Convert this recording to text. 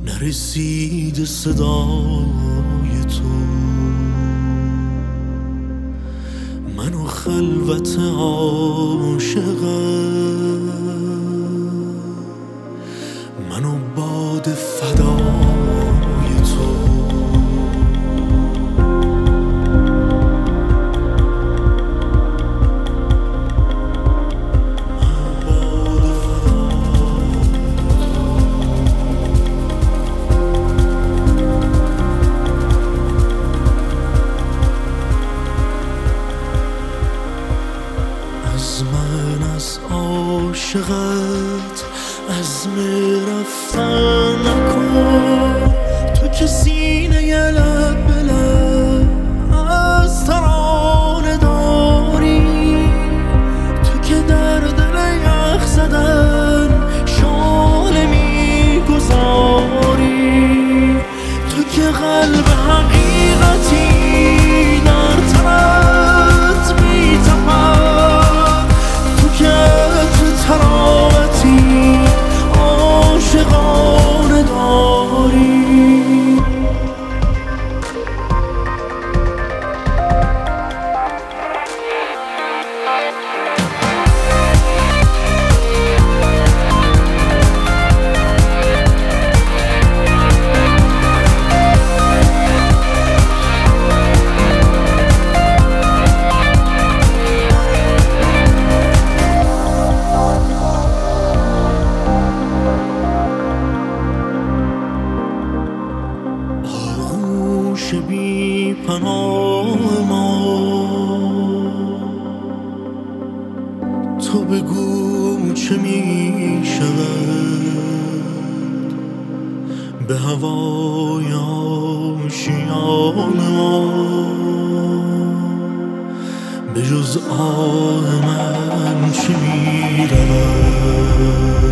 نرسید صدای تو، منو خلوت عاشقم، منو باد فدای تو. از من از عاشقت عزم رفتن نکن، تو که سینه لب به لب از ترانه داری، تو که در دل یخ زدن شعله میگذاری، تو که قلب حقیقتی در تنت میتپد، تو که تراوتی عاشقانه داری. آغوش بی پناه ما، تو بگو چه می شود به هوای آشیان ما، به جز آه من چه می رود.